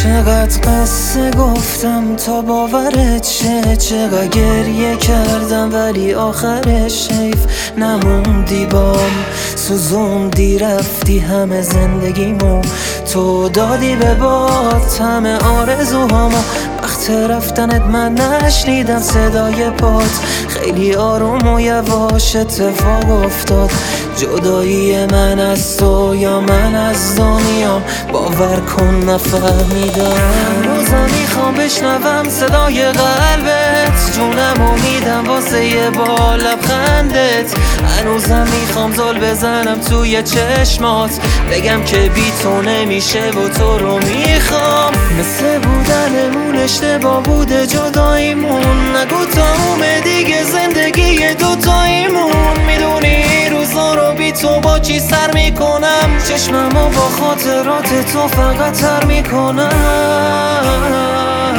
چقدر قصه گفتم تا باورت شه، چقدر گریه کردم ولی آخرش حیف نموندی بام. سوزوندی رفتی همه زندگیمو، تو دادی به باد همه آرزوهامو. وقت رفتنت من نشنیدم صدای پات، خیلی آروم و یواش اتفاق افتاد. جدایی من از تو یا من از دنیام، باور کن نفهمیدم. هنوزم میخوام بشنوم صدای قلبت، جونم امیدم واسه یه با لبخندت. هنوزم میخوام زل بزنم توی چشمات، بگم که بی تو نمیشه و تو رو میخوام. مثل بودنمون اشتباه بوده جداییمون، نگو تموم دیگه زندگی دوتاییمون. میدونی روزا رو بی تو با چی سر میکنم، چشممو با خاطرات تو فقط تر میکنم.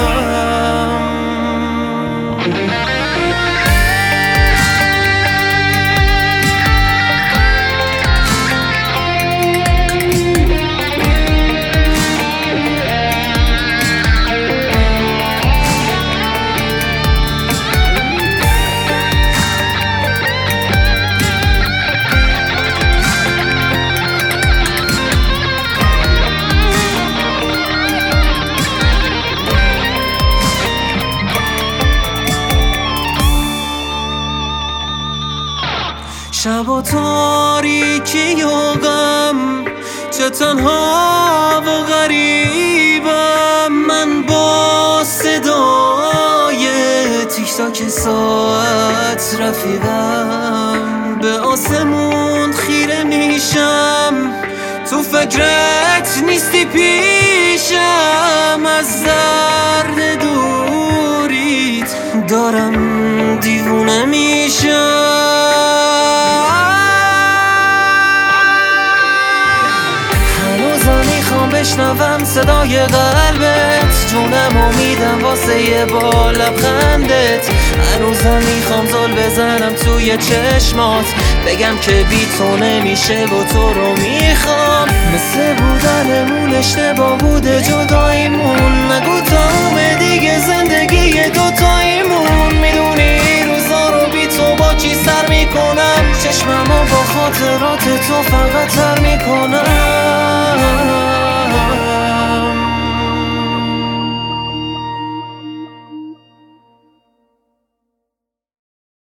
شب و تاریکی و غم، چه تنها و غریبم. من با صدای تیک تاک ساعت رفیقم، به آسمون خیره میشم، تو فکرت نیستی پیشم. از درد دوریت دارم دیوونه میشم. بشنوم صدای قلبت، جونم امیدم واسه یه با لبخندت. هنوزم میخوام زل بزنم توی چشمات، بگم که بی تو نمیشه و تو رو میخوام. مثل بودنمون اشتباه بوده جداییمون، نگو تموم دیگه زندگی دوتاییمون. میدونی روزا رو بی تو با چی سر میکنم، چشممو با خاطرات تو فقط تر میکنم.